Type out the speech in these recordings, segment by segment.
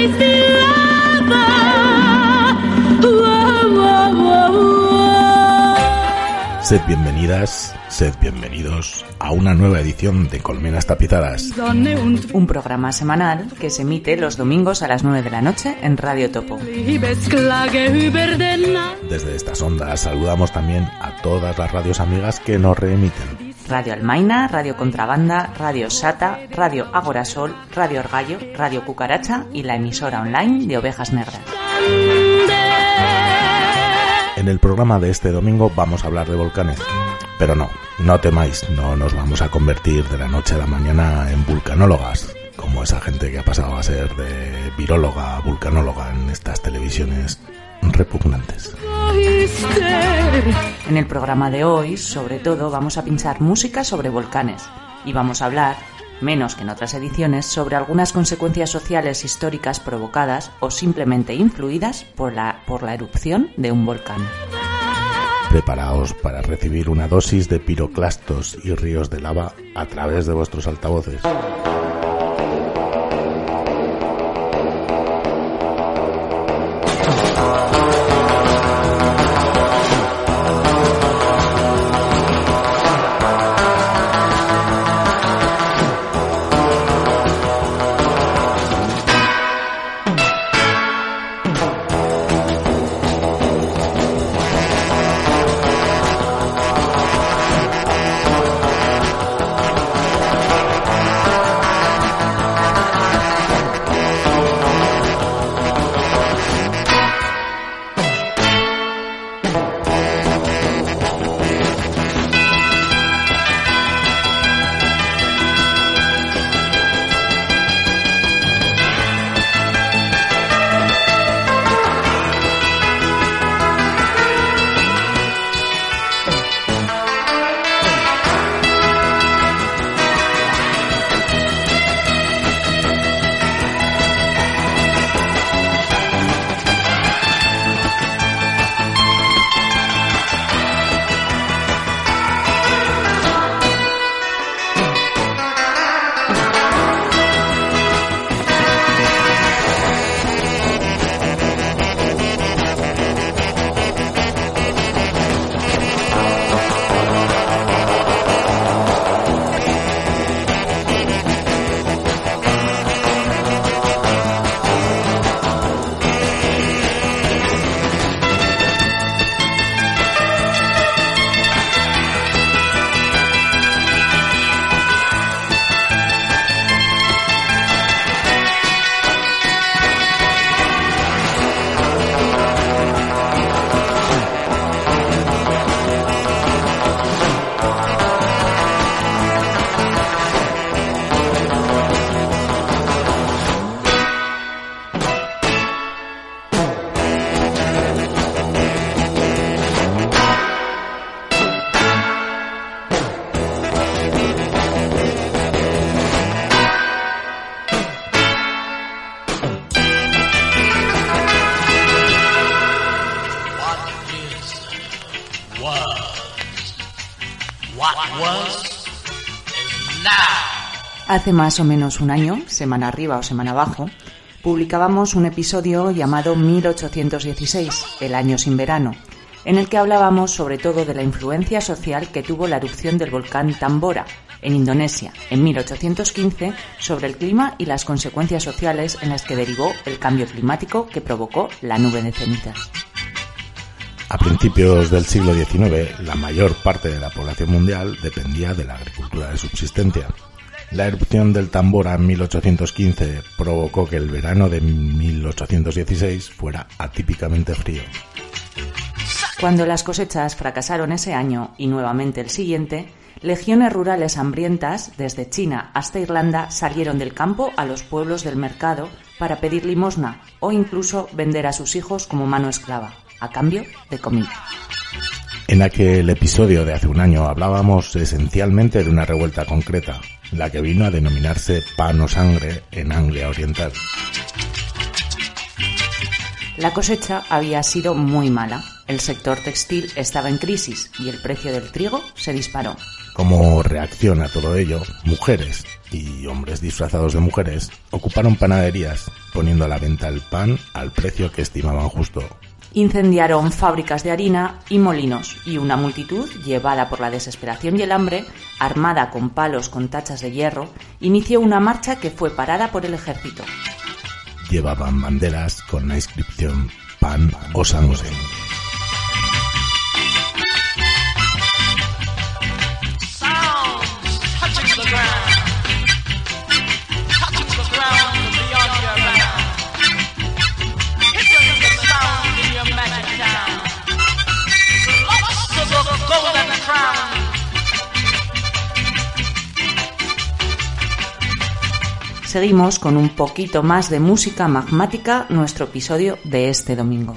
Sed bienvenidas, sed bienvenidos a una nueva edición de Colmenas Tapizadas. Un programa semanal que se emite los domingos a las 9 de la noche en Radio Topo. Desde estas ondas saludamos también a todas las radios amigas que nos reemiten. Radio Almaina, Radio Contrabanda, Radio Sata, Radio Agorasol, Radio Orgallo, Radio Cucaracha y la emisora online de Ovejas Negras. En el programa de este domingo vamos a hablar de volcanes, pero no temáis, no nos vamos a convertir de la noche a la mañana en vulcanólogas, como esa gente que ha pasado a ser de viróloga a vulcanóloga en estas televisiones repugnantes. En el programa de hoy, sobre todo, vamos a pinchar música sobre volcanes y vamos a hablar, menos que en otras ediciones, sobre algunas consecuencias sociales históricas provocadas o simplemente influidas por la erupción de un volcán. Preparaos para recibir una dosis de piroclastos y ríos de lava a través de vuestros altavoces. Hace más o menos un año, semana arriba o semana abajo, publicábamos un episodio llamado 1816, el año sin verano, en el que hablábamos sobre todo de la influencia social que tuvo la erupción del volcán Tambora, en Indonesia, en 1815, sobre el clima y las consecuencias sociales en las que derivó el cambio climático que provocó la nube de cenizas. A principios del siglo XIX, la mayor parte de la población mundial dependía de la agricultura de subsistencia. La erupción del Tambora en 1815 provocó que el verano de 1816 fuera atípicamente frío. Cuando las cosechas fracasaron ese año y nuevamente el siguiente, legiones rurales hambrientas, desde China hasta Irlanda, salieron del campo a los pueblos del mercado para pedir limosna o incluso vender a sus hijos como mano esclava, a cambio de comida. En aquel episodio de hace un año hablábamos esencialmente de una revuelta concreta, la que vino a denominarse Pan o Sangre en Anglia Oriental. La cosecha había sido muy mala, el sector textil estaba en crisis y el precio del trigo se disparó. Como reacción a todo ello, mujeres y hombres disfrazados de mujeres ocuparon panaderías poniendo a la venta el pan al precio que estimaban justo. Incendiaron fábricas de harina y molinos, y una multitud, llevada por la desesperación y el hambre, armada con palos con tachas de hierro, inició una marcha que fue parada por el ejército. Llevaban banderas con la inscripción pan o sangre. Seguimos con un poquito más de música magmática, nuestro episodio de este domingo.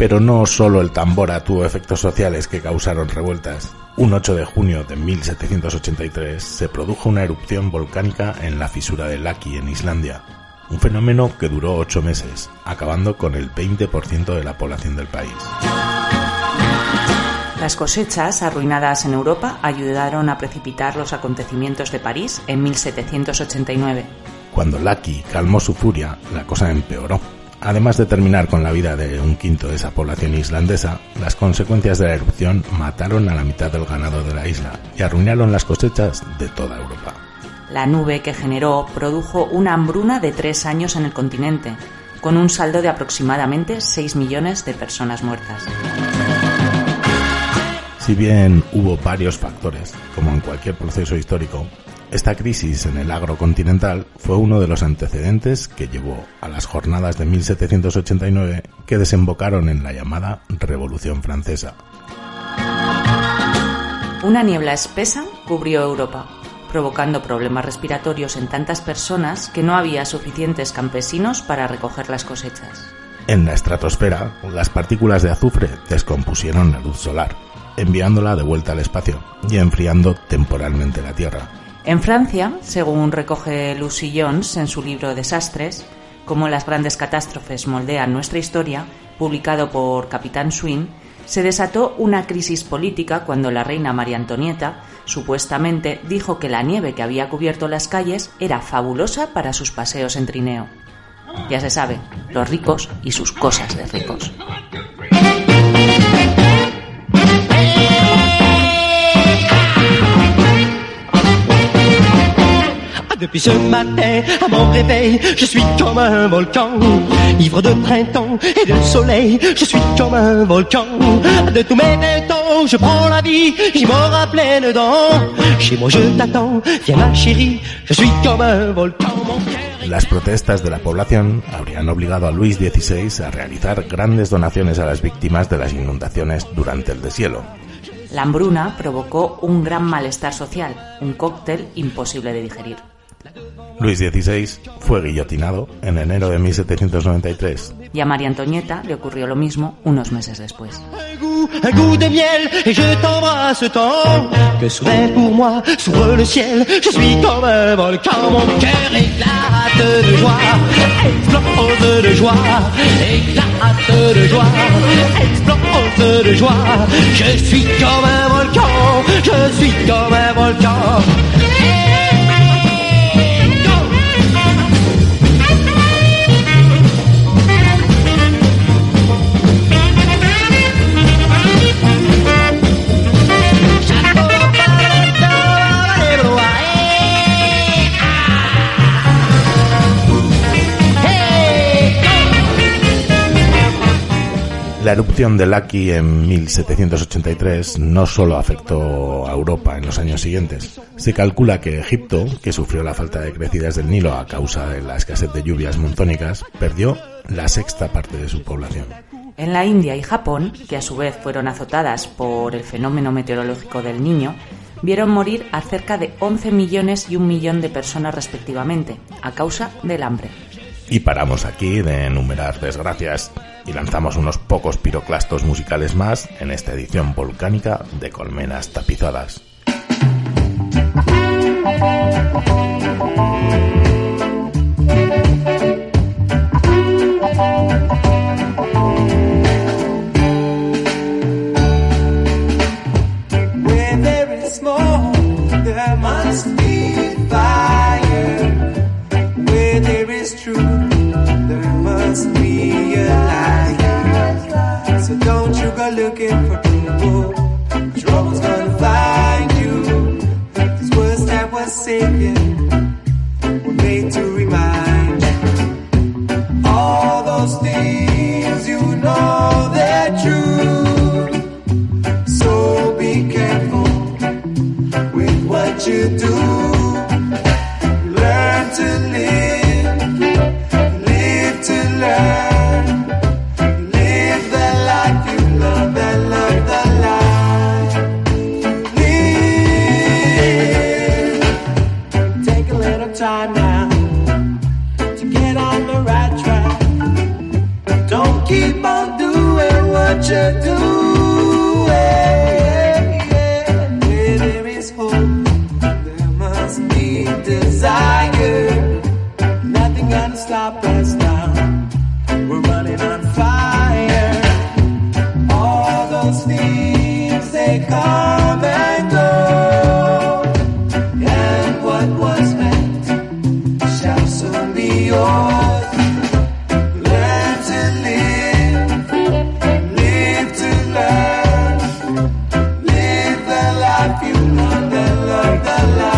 Pero no solo el tambora tuvo efectos sociales que causaron revueltas. Un 8 de junio de 1783 se produjo una erupción volcánica en la fisura de Laki en Islandia. Un fenómeno que duró 8 meses, acabando con el 20% de la población del país. Las cosechas arruinadas en Europa ayudaron a precipitar los acontecimientos de París en 1789. Cuando Laki calmó su furia, la cosa empeoró. Además de terminar con la vida de un quinto de esa población islandesa, las consecuencias de la erupción mataron a la mitad del ganado de la isla y arruinaron las cosechas de toda Europa. La nube que generó produjo una hambruna de 3 años en el continente, con un saldo de aproximadamente 6 millones de personas muertas. Si bien hubo varios factores, como en cualquier proceso histórico, esta crisis en el agrocontinental fue uno de los antecedentes que llevó a las jornadas de 1789 que desembocaron en la llamada Revolución Francesa. Una niebla espesa cubrió Europa, provocando problemas respiratorios en tantas personas que no había suficientes campesinos para recoger las cosechas. En la estratosfera, las partículas de azufre descompusieron la luz solar, enviándola de vuelta al espacio y enfriando temporalmente la Tierra. En Francia, según recoge Lucy Jones en su libro Desastres, cómo las grandes catástrofes moldean nuestra historia, publicado por Capitán Swing, se desató una crisis política cuando la reina María Antonieta supuestamente dijo que la nieve que había cubierto las calles era fabulosa para sus paseos en trineo. Ya se sabe, los ricos y sus cosas de ricos. Depuis ce matin, à mon réveil, je suis comme un volcan, ivre de printemps et de soleil, je suis comme un volcan. De tous mes 20 ans, je prends la vie, j'y m'aura pleine dents. Chez moi je t'attends, viens ma chérie, je suis comme un volcan, mon cœur. Las protestas de la población habrían obligado a Luis XVI a realizar grandes donaciones a las víctimas de las inundaciones durante el deshielo. La hambruna provocó un gran malestar social, un cóctel imposible de digerir. Luis XVI fue guillotinado en enero de 1793. Y a María Antonieta le ocurrió lo mismo unos meses después. Un goût de miel et je t'embrasse tant que soudain pour moi s'ouvre le ciel. Je suis comme un volcan, mon cœur éclate de joie, explose de joie, éclate de joie, explose de joie. Je suis comme un volcan, je suis comme un volcan. La erupción de Laki en 1783 no solo afectó a Europa en los años siguientes. Se calcula que Egipto, que sufrió la falta de crecidas del Nilo a causa de la escasez de lluvias monzónicas, perdió la 6ª parte de su población. En la India y Japón, que a su vez fueron azotadas por el fenómeno meteorológico del Niño, vieron morir a cerca de 11 millones y 1 millón de personas respectivamente, a causa del hambre. Y paramos aquí de enumerar desgracias y lanzamos unos pocos piroclastos musicales más en esta edición volcánica de Colmenas Tapizadas. Where there is smoke, there must be fire. Where there is truth, there must be a lie. So don't you go looking for trouble. Trouble's gonna find you. These words that were saying were made to remind you. All those things you know they're true. So be careful with what you do. Learn to live, live to learn. Live the life you love and love the life you live. Take a little time now to get on the right track. Don't keep on doing thieves, they come and go, and what was meant shall soon be yours. Learn to live, live to learn, live the life you love and love the life.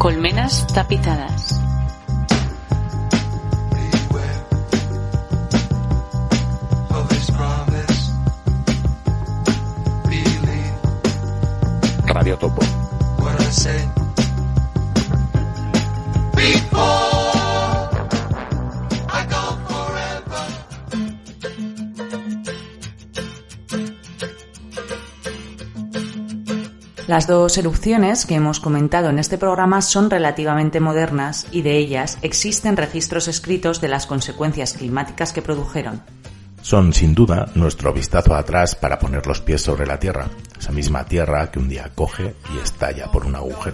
Colmenas tapizadas. Radio Topo. Las dos erupciones que hemos comentado en este programa son relativamente modernas y de ellas existen registros escritos de las consecuencias climáticas que produjeron. Son, sin duda, nuestro vistazo atrás para poner los pies sobre la Tierra, esa misma Tierra que un día coge y estalla por un agujero.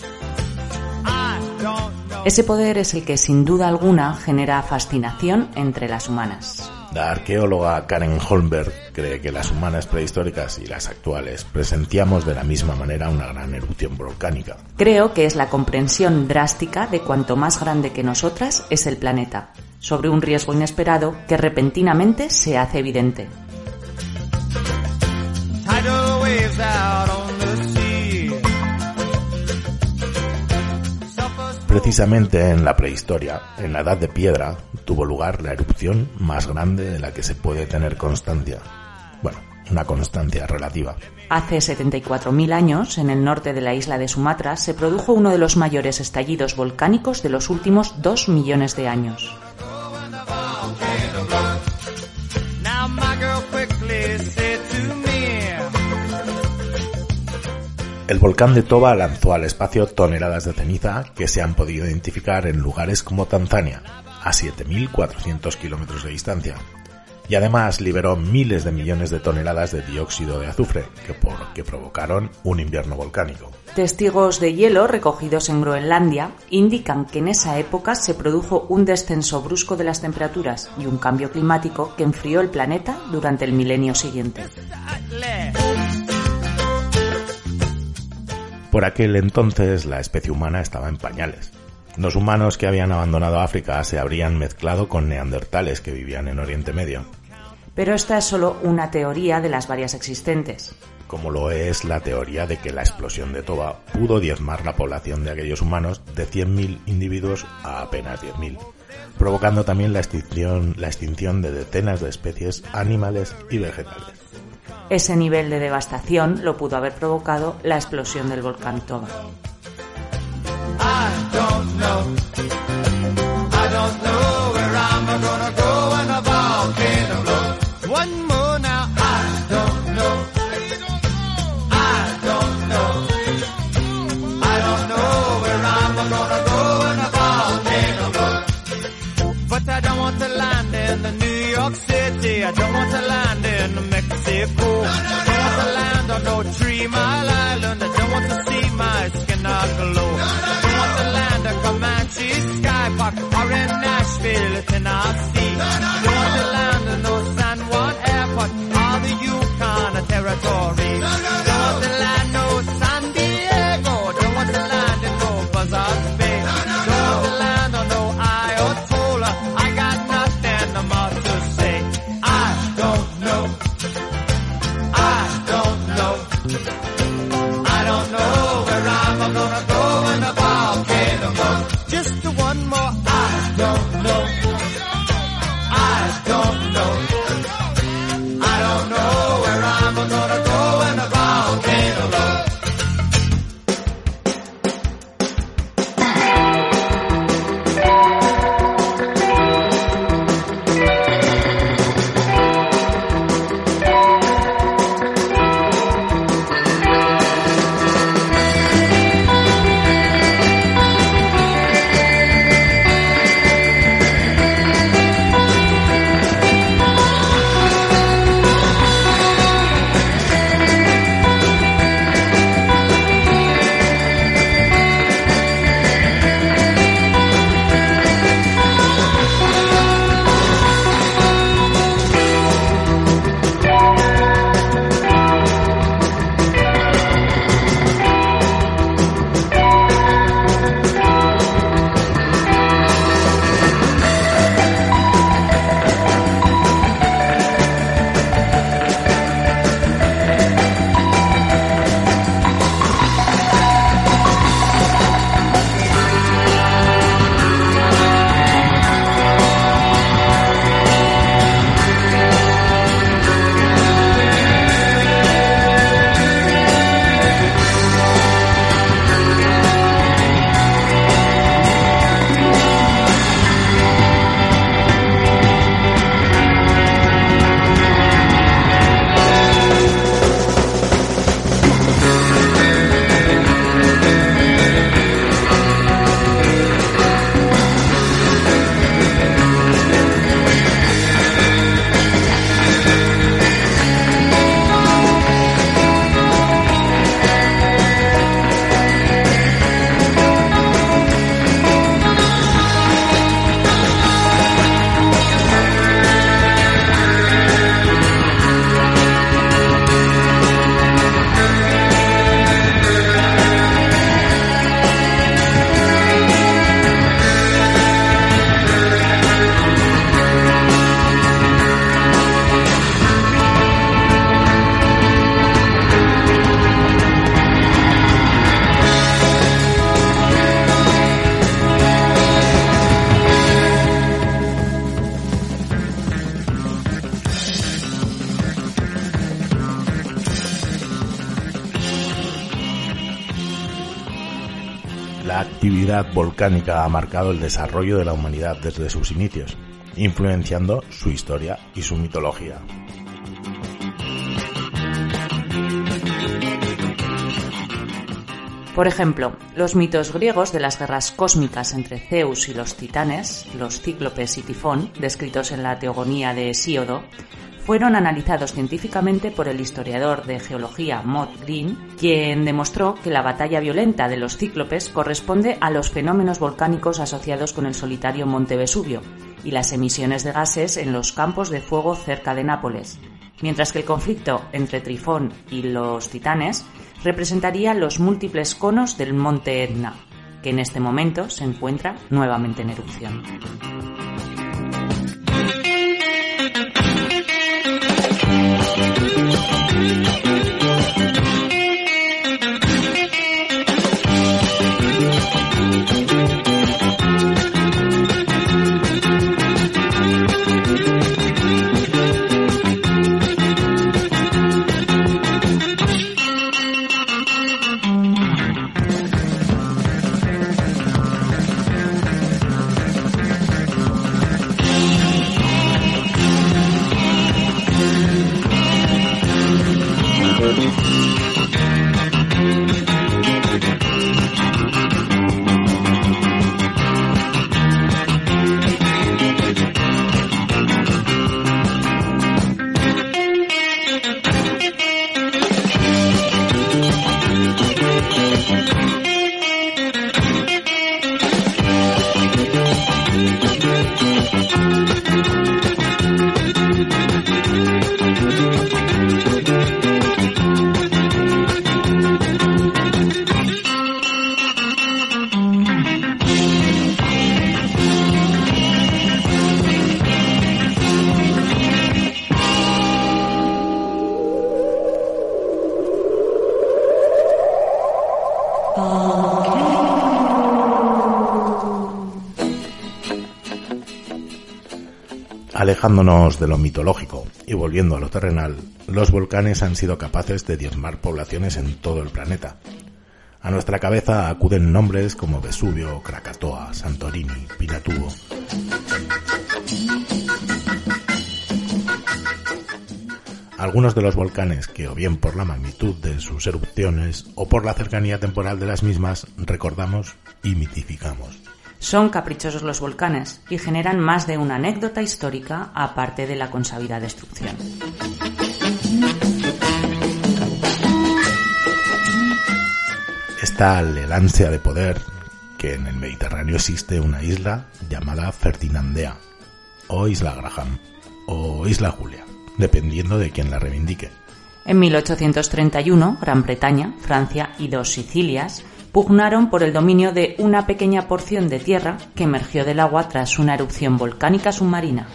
Ese poder es el que, sin duda alguna, genera fascinación entre las humanas. La arqueóloga Karen Holmberg cree que las humanas prehistóricas y las actuales presenciamos de la misma manera una gran erupción volcánica. Creo que es la comprensión drástica de cuanto más grande que nosotras es el planeta, sobre un riesgo inesperado que repentinamente se hace evidente. Precisamente en la prehistoria, en la Edad de Piedra, tuvo lugar la erupción más grande de la que se puede tener constancia. Bueno, una constancia relativa. Hace 74.000 años, en el norte de la isla de Sumatra, se produjo uno de los mayores estallidos volcánicos de los últimos 2 millones de años. El volcán de Toba lanzó al espacio toneladas de ceniza que se han podido identificar en lugares como Tanzania, a 7.400 kilómetros de distancia, y además liberó miles de millones de toneladas de dióxido de azufre que provocaron un invierno volcánico. Testigos de hielo recogidos en Groenlandia indican que en esa época se produjo un descenso brusco de las temperaturas y un cambio climático que enfrió el planeta durante el milenio siguiente. Por aquel entonces la especie humana estaba en pañales. Los humanos que habían abandonado África se habrían mezclado con neandertales que vivían en Oriente Medio. Pero esta es solo una teoría de las varias existentes. Como lo es la teoría de que la explosión de Toba pudo diezmar la población de aquellos humanos de 100.000 individuos a apenas 10.000, provocando también la extinción de decenas de especies animales y vegetales. Ese nivel de devastación lo pudo haber provocado la explosión del volcán Toba. I don't want to land in Mexico. I don't want to land on no 3 Mile Island. I don't want to see my skin glow. I don't want to land in Comanche, Sky Park, or in Nashville, Tennessee. I don't want to land in no San Juan Airport, or the Yukon Territory. I don't want to land no San Diego. I don't want to land in no Buzzards Bay. I don't want to land on no Ayatollah. I got nothing more to say. I don't know where I'm gonna go when the volcano goes. Just one more. I don't know La actividad volcánica ha marcado el desarrollo de la humanidad desde sus inicios, influenciando su historia y su mitología. Por ejemplo, los mitos griegos de las guerras cósmicas entre Zeus y los titanes, los cíclopes y Tifón, descritos en la Teogonía de Hesíodo, fueron analizados científicamente por el historiador de geología Maud Green, quien demostró que la batalla violenta de los cíclopes corresponde a los fenómenos volcánicos asociados con el solitario monte Vesubio y las emisiones de gases en los campos de fuego cerca de Nápoles, mientras que el conflicto entre Trifón y los titanes representaría los múltiples conos del monte Etna, que en este momento se encuentra nuevamente en erupción. Alejándonos de lo mitológico y volviendo a lo terrenal, los volcanes han sido capaces de diezmar poblaciones en todo el planeta. A nuestra cabeza acuden nombres como Vesubio, Krakatoa, Santorini, Pinatubo. Algunos de los volcanes que, o bien por la magnitud de sus erupciones o por la cercanía temporal de las mismas, recordamos y mitificamos. Son caprichosos los volcanes y generan más de una anécdota histórica aparte de la consabida destrucción. Está el ansia de poder que en el Mediterráneo existe una isla llamada Ferdinandea, o Isla Graham, o Isla Julia, dependiendo de quien la reivindique. En 1831, Gran Bretaña, Francia y 2 Sicilias pugnaron por el dominio de una pequeña porción de tierra que emergió del agua tras una erupción volcánica submarina.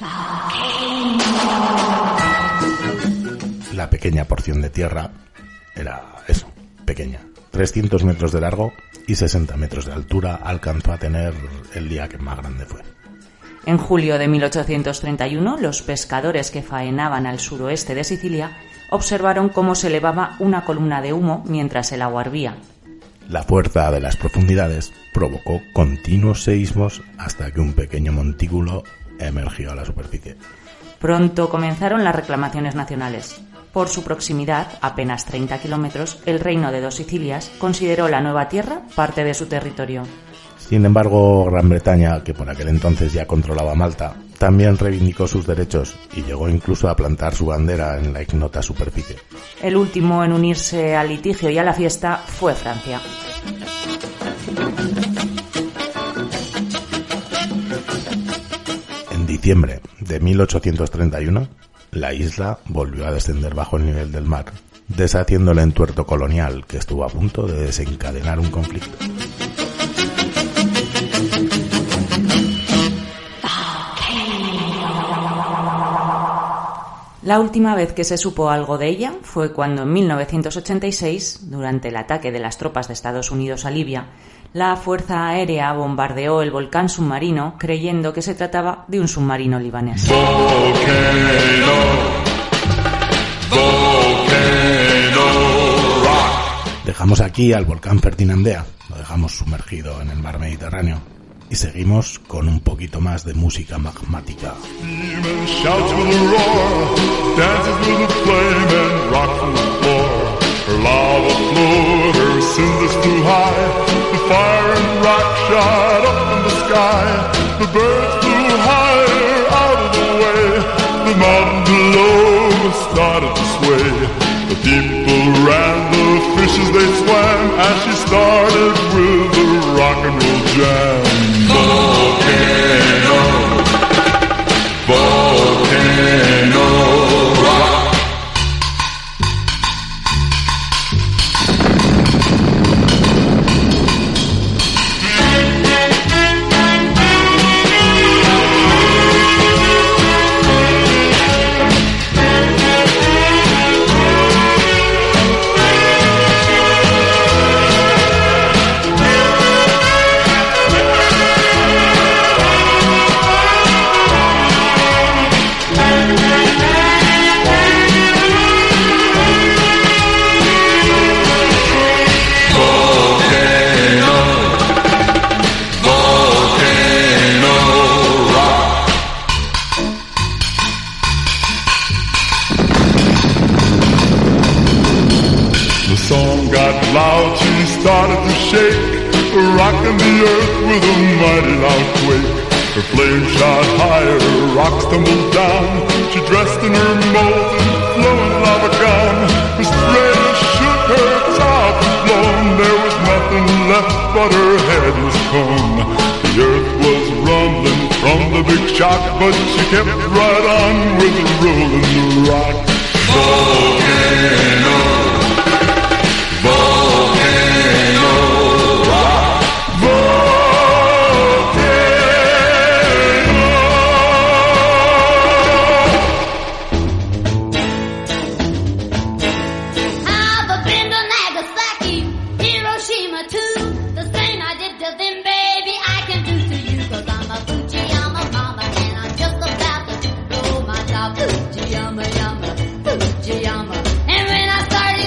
La pequeña porción de tierra era eso, pequeña. 300 metros de largo y 60 metros de altura alcanzó a tener el día que más grande fue. En julio de 1831, los pescadores que faenaban al suroeste de Sicilia observaron cómo se elevaba una columna de humo mientras el agua hervía. La fuerza de las profundidades provocó continuos seísmos hasta que un pequeño montículo emergió a la superficie. Pronto comenzaron las reclamaciones nacionales. Por su proximidad, apenas 30 kilómetros, el Reino de 2 Sicilias consideró la nueva tierra parte de su territorio. Sin embargo, Gran Bretaña, que por aquel entonces ya controlaba Malta, también reivindicó sus derechos y llegó incluso a plantar su bandera en la ignota superficie. El último en unirse al litigio y a la fiesta fue Francia. En diciembre de 1831, la isla volvió a descender bajo el nivel del mar, deshaciendo el entuerto colonial que estuvo a punto de desencadenar un conflicto. La última vez que se supo algo de ella fue cuando en 1986, durante el ataque de las tropas de Estados Unidos a Libia, la Fuerza Aérea bombardeó el volcán submarino creyendo que se trataba de un submarino libanés. Dejamos aquí al volcán Ferdinandea, lo dejamos sumergido en el mar Mediterráneo y seguimos con un poquito más de música magmática. The mountain below started to sway. The people ran, the fishes they swam, as she started with the rock and roll jam. Volcano, volcano rock. Loud, she started to shake, rocking the earth with a mighty loud quake. Her flames shot higher, rocks tumbled down. She dressed in her molten, flowing lava gown. Her spray shook, her top was blown. There was nothing left but her head was gone. The earth was rumbling from the big shock, but she kept right on with the rolling rock. Volcano, volcano rock, volcano. I've been to Nagasaki, Hiroshima too. The same I did to them, baby, I can do to you. 'Cause I'm a Fujiyama mama and I'm just about to blow my top. Fujiyama, Fujiyama. And when I started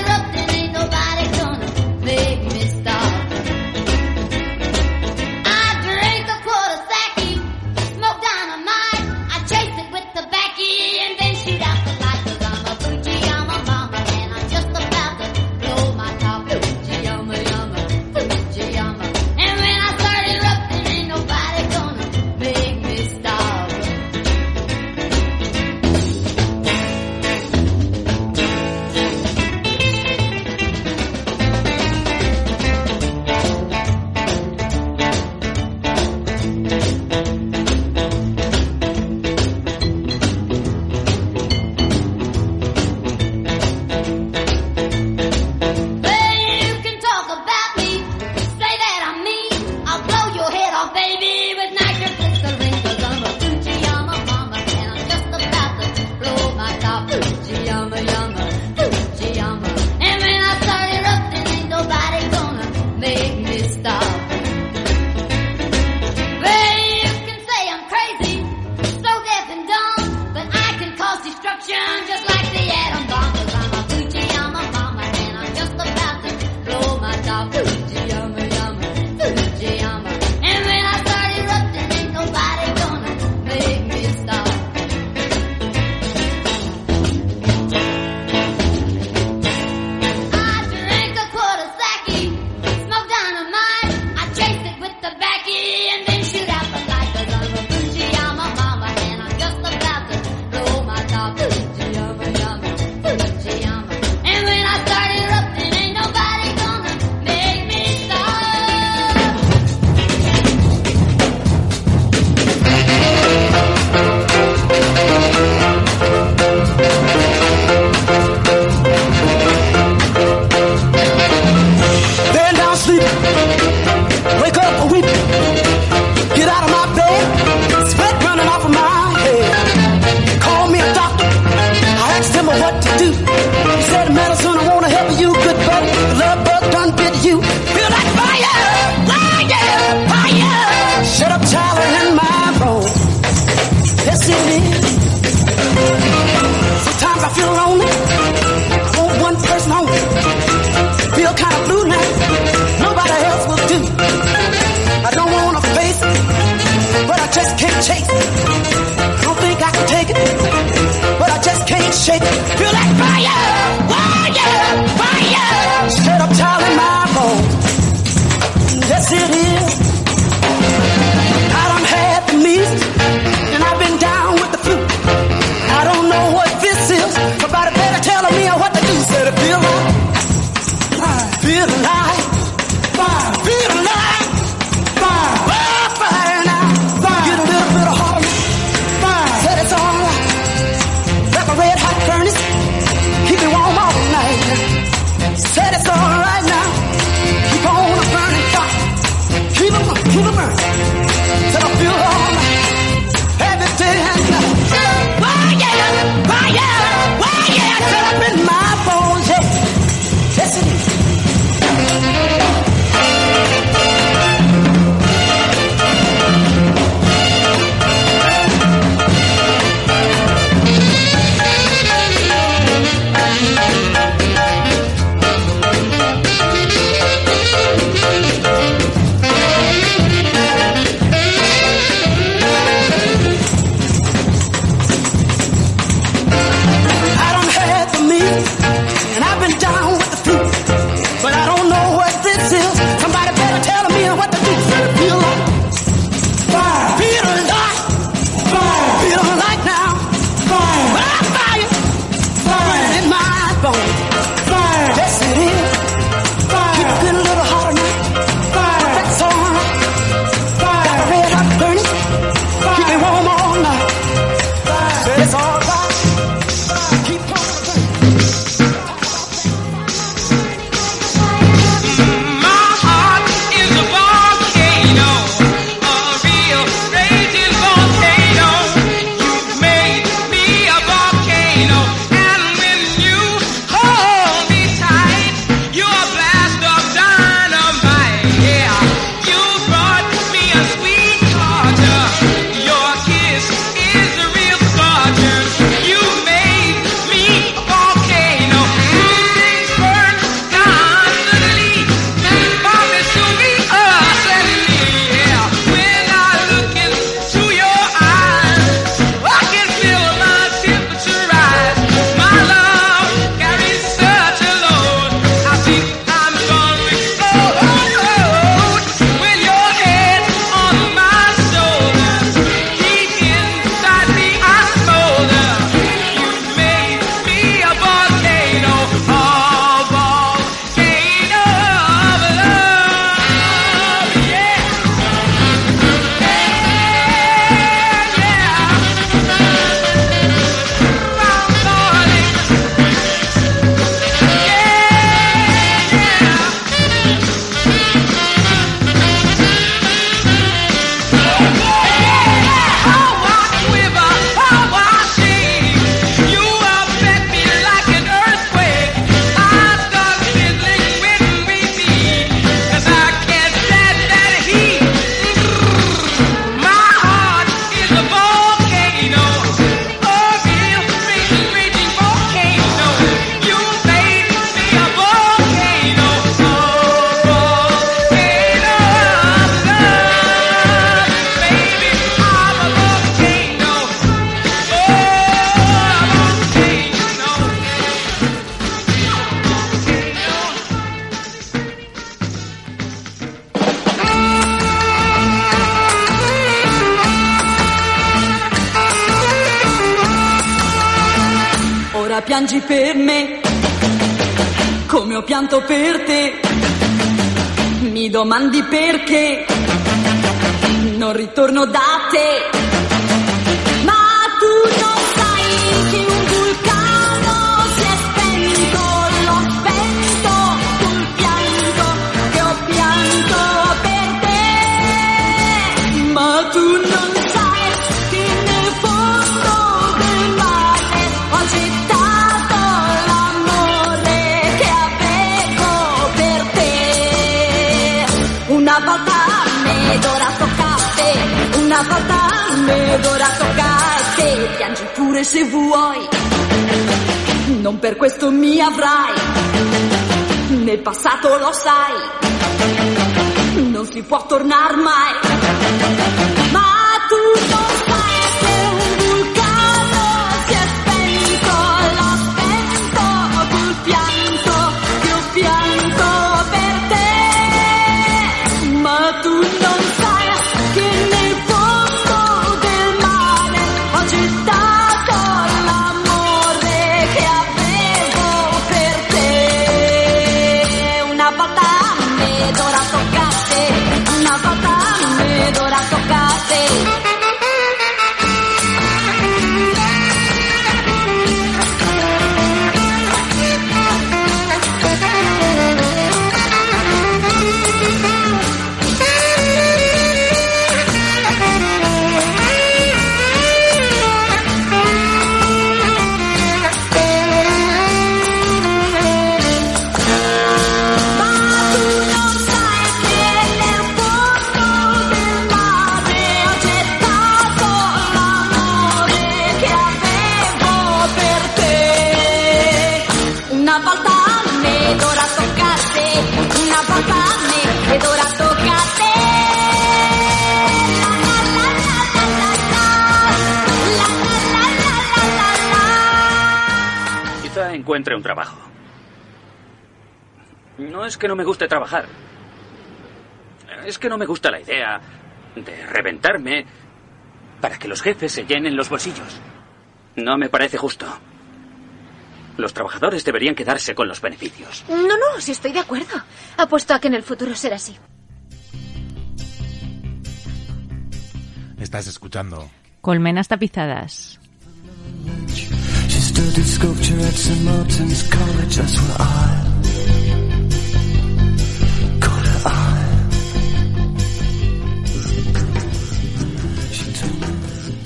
shake, feel like fire, fire, fire. Set up tall in my bones. Yes, it is. I done had the meat, and I've been down with the flu. I don't know what this is. Somebody better tell me what to do. Said it feel like, feel like, feel like, fire now. Get a little bit of heart. Said it's all right. Like a red hot furnace, keep it warm all night. Said it's all right now. Keep on a burning fire. Keep it burning. Said I feel all right. Every day and night. Fire, fire, fire. Set up in my bones, yeah. Yes it is. Piangi per me, come ho pianto per te. Mi domandi perché non ritorno da te. Ma tu non sai che un vulcano si è spento, l'ho spento col pianto che ho pianto per te. Ma tu non sai che nel fondo del mare ho gettato una volta me d'ora tocca a te, una volta me d'ora tocca a te. Piangi pure se vuoi, non per questo mi avrai. Nel passato lo sai, non si può tornar mai. Ma tu non sai che un vulcano si è spento, encuentre un trabajo. No es que no me guste trabajar. Es que no me gusta la idea de reventarme para que los jefes se llenen los bolsillos. No me parece justo. Los trabajadores deberían quedarse con los beneficios. No, sí estoy de acuerdo. Apuesto a que en el futuro será así. Estás escuchando Colmenas Tapizadas. She studied sculpture at St. Martin's College. That's where I caught her eye. She told me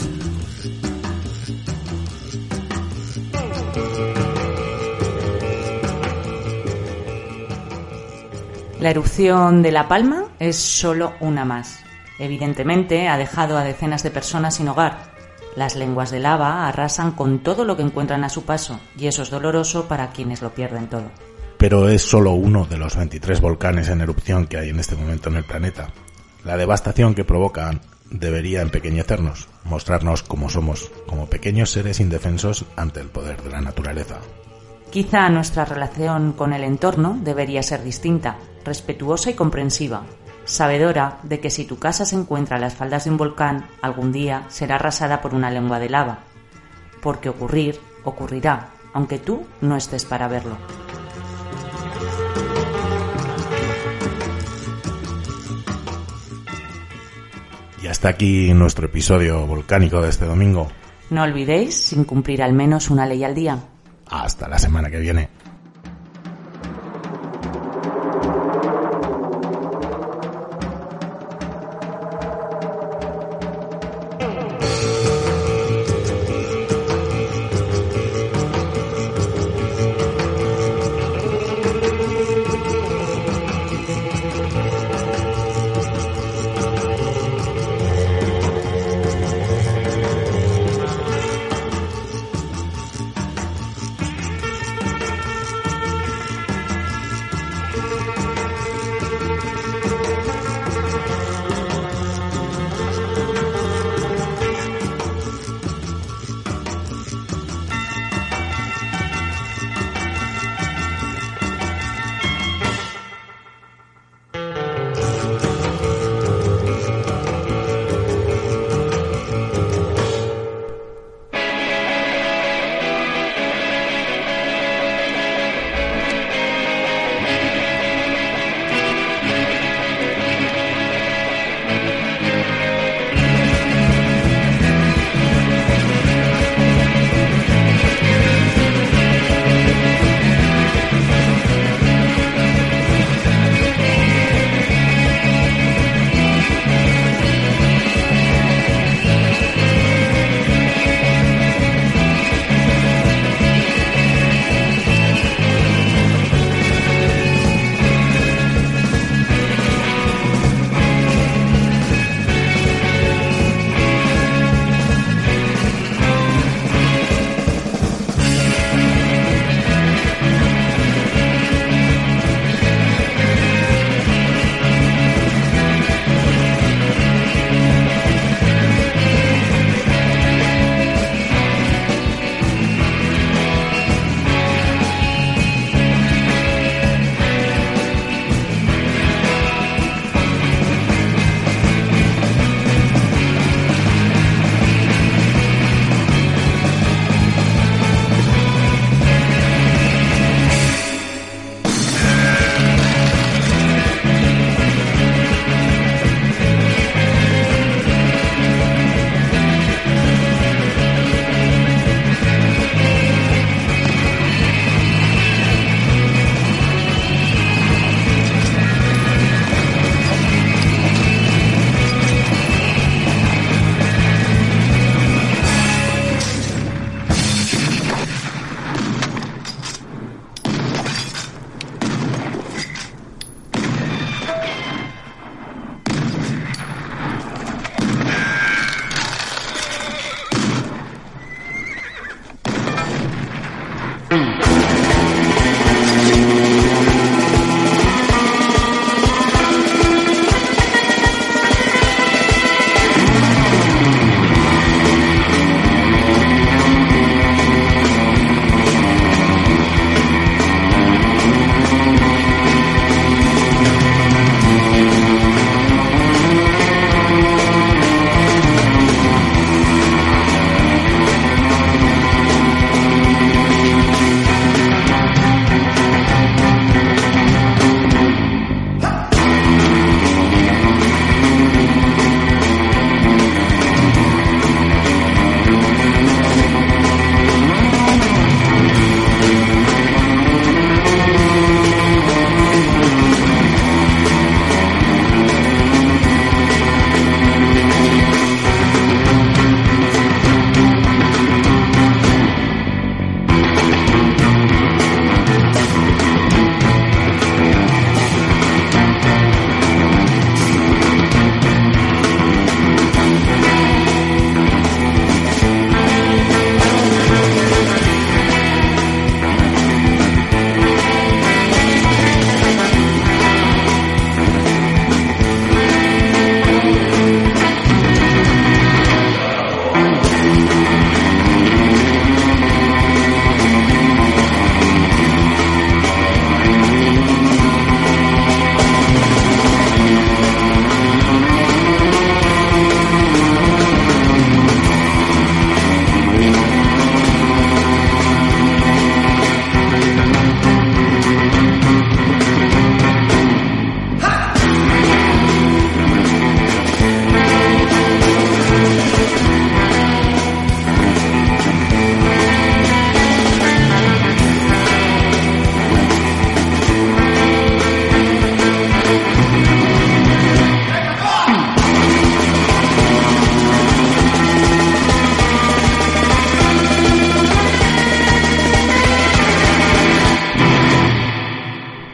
La erupción de La Palma es solo una más. Evidentemente ha dejado a decenas de personas sin hogar. Las lenguas de lava arrasan con todo lo que encuentran a su paso y eso es doloroso para quienes lo pierden todo. Pero es solo uno de los 23 volcanes en erupción que hay en este momento en el planeta. La devastación que provocan debería empequeñecernos, mostrarnos cómo somos, como pequeños seres indefensos ante el poder de la naturaleza. Quizá nuestra relación con el entorno debería ser distinta, respetuosa y comprensiva, sabedora de que si tu casa se encuentra a las faldas de un volcán, algún día será arrasada por una lengua de lava. Porque ocurrir, ocurrirá, aunque tú no estés para verlo. Y hasta aquí nuestro episodio volcánico de este domingo. No olvidéis, sin cumplir al menos una ley al día. Hasta la semana que viene.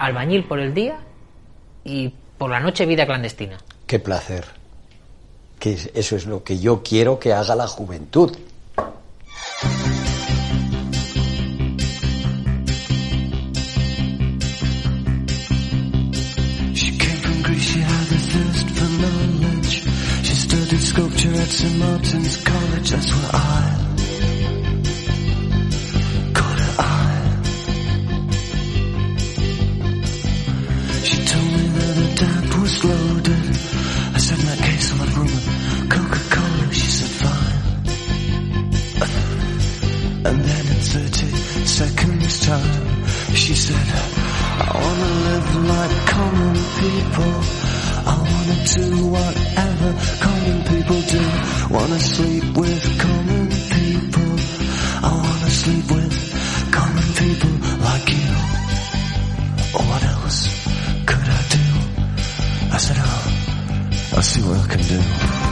albañil por el día y por la noche vida clandestina. Qué placer. Que eso es lo que yo quiero que haga la juventud. Sculpture at St. Martin's College, that's where I caught her eye. She told me that her dad was loaded. I said, in that case, I'll have room with Coca-Cola. She said, fine. And then in 30 seconds time, she said, I wanna live like common people. I wanna do whatever common people do. Wanna sleep with common people. I wanna sleep with common people like you. What else could I do? I said, I'll see what I can do.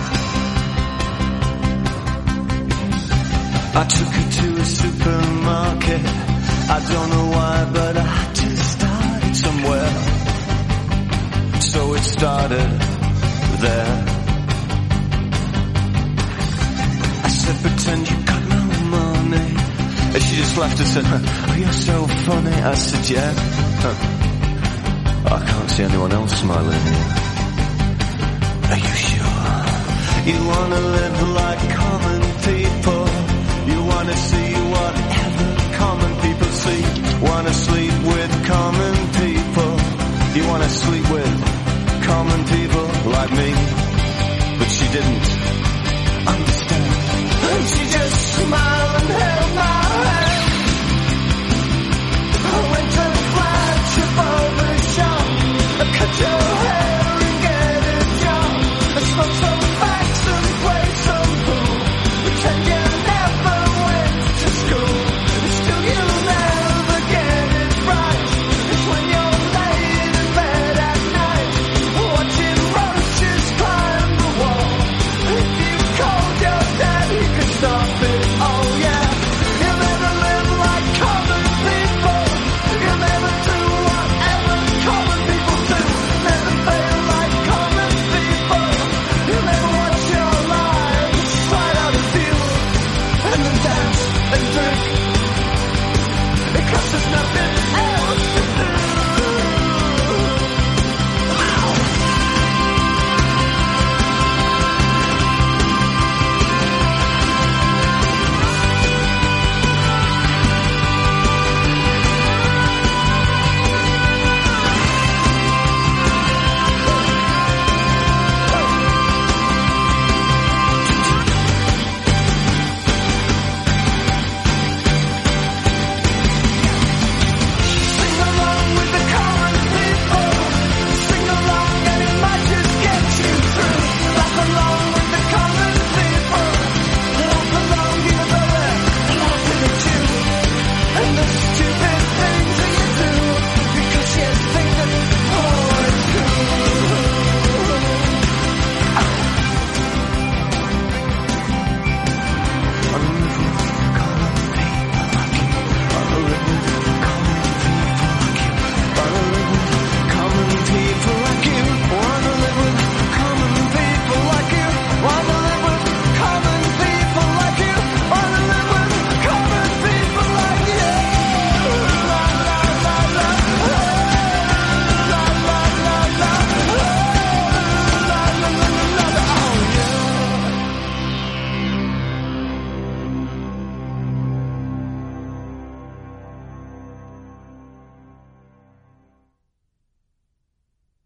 I took her to a supermarket. I don't know why, but I had to start it somewhere. So it started there. I said, pretend you got no money. And she just laughed and said, oh, you're so funny. I said, yeah. I can't see anyone else smiling here. Are you sure? You wanna live like common people. You wanna see whatever common people see. Wanna sleep with common people. You wanna sleep